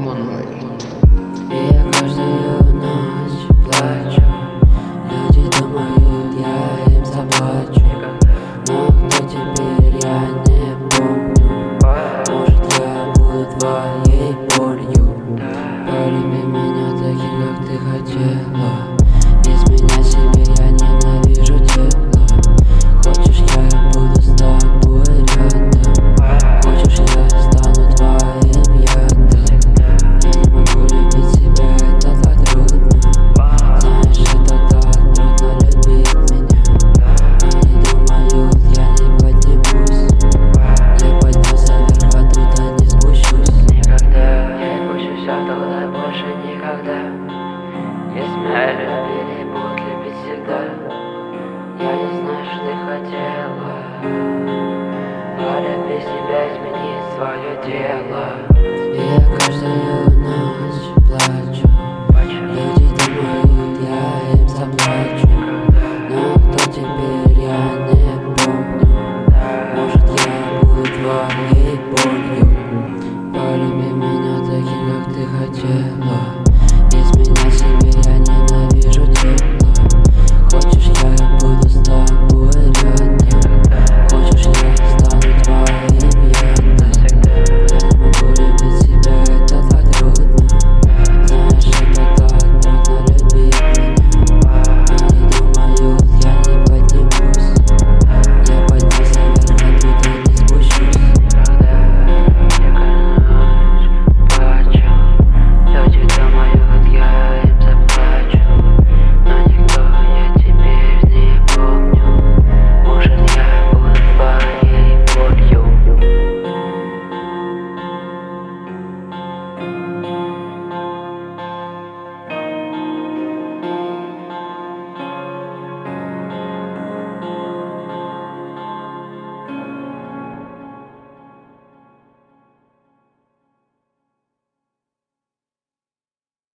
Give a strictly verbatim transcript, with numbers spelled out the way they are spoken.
мной. И я каждую ночь плачу. Люди думают, я им заплачу. Но кто теперь, я не помню. Может, я буду твоей болью. Полюби меня таким, как ты хотела. Изменяй себе, я ненавижу тело. Хочешь, я буду с тобой рядом. Хочешь, я стану твоим ядом. Я не могу любить себя, это так трудно. Знаешь, это так трудно любить меня. Они думают, я не поднимусь. Я поднялся вверх, оттуда не спущусь. Никогда не спущусь оттуда больше никогда. Если меня любили, будут любить всегда. Я не знаю, что ты хотела. Полюби себя, измени свое тело. И я каждую ночь плачу. Люди думают, я им заплачу. Но кто теперь, я не помню. Может, я буду твоей болью. Полюби меня таким, как ты хотела.